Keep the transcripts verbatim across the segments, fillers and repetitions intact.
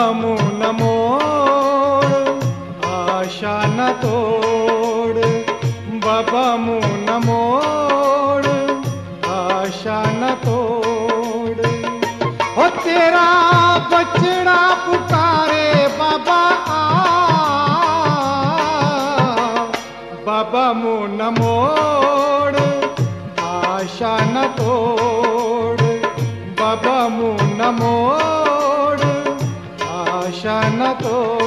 मुँह न मोड़ आशा न तोड़, बाबा मुँह न मोड़ आशा न तोड़। ओ तेरा बचड़ा पुकारे बाबा आ, बाबा मुँह न मोड़ आशा न तोड़, बाबा मुँह न मोड़ आशा न तोड़।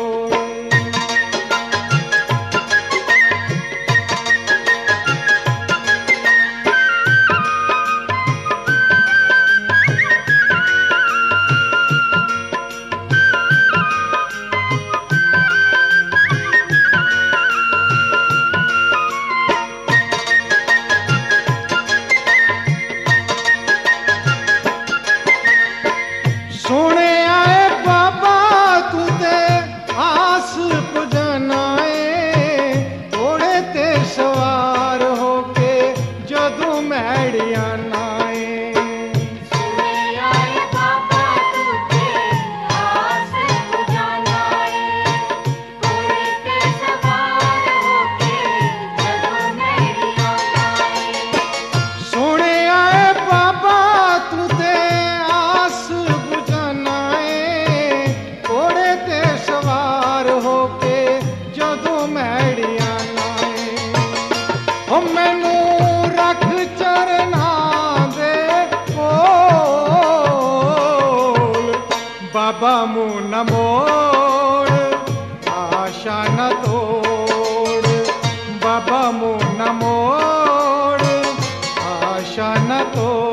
सोने आए बाबा तू ते आस पुजनाए, थोड़े ते सवार होके जदू मैड़िया नाए। सोने आए बाबा तू ते आस पुजनाए, थोड़े ते सवार होके जदू मैड़िया नाए। सोने आए बाबा तू ते आस मैनू रख चरना दे कोल, बाबा मुँह न मोड़ आशा न तोड़, बाबा मुँह न मोड़ आशा न तोड़।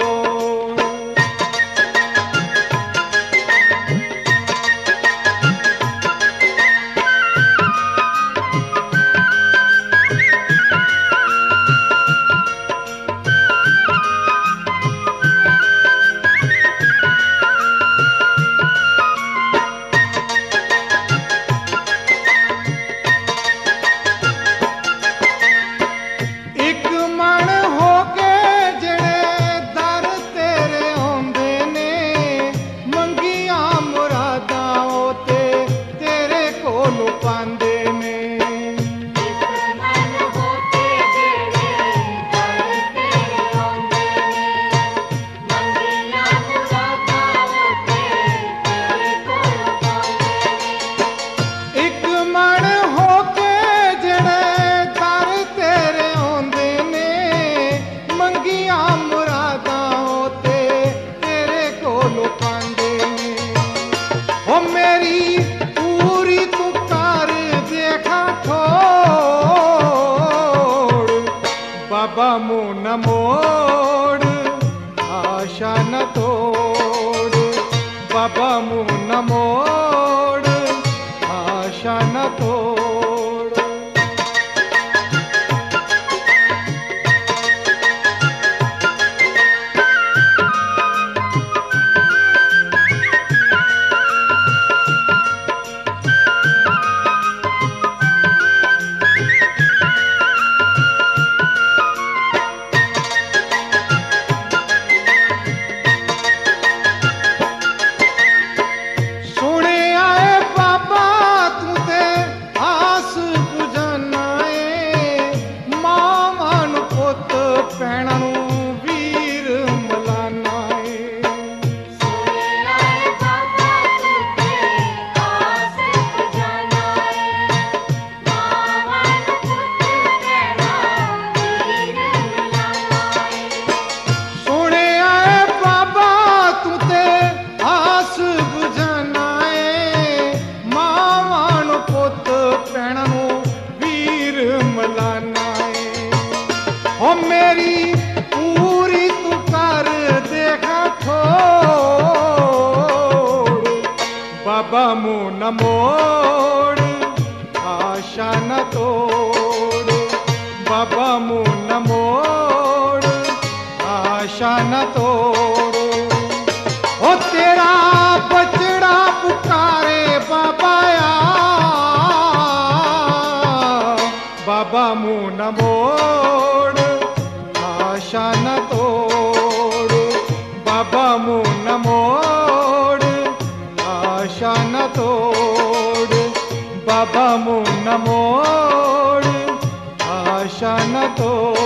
बाबा मुँह न मोड़ आशा न तोड़, बाबा मुँह न मोड़ आशा न तोड़। ओ मेरी पूरी तू कर देखा छोड़, बाबा मुँह न मोड़ आशा न तोड़, बाबा मुँह न मोड़ आशा न तोड़। ओ तेरा बचड़ा पुकारे बाबा आ, बाबा मुँह न मोड़ आशा न तोड़, बाबा मुँह न मोड़ आशा न बाबा मुंह न मोड़, आशा न तोड़।